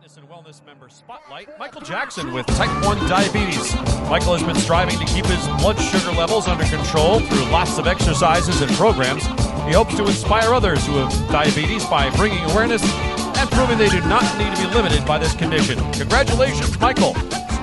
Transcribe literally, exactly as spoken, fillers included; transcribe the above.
Fitness and Wellness Member Spotlight, Michael Jackson with type one diabetes. Michael has been striving to keep his blood sugar levels under control through lots of exercises and programs. He hopes to inspire others who have diabetes by bringing awareness and proving they do not need to be limited by this condition. Congratulations, Michael.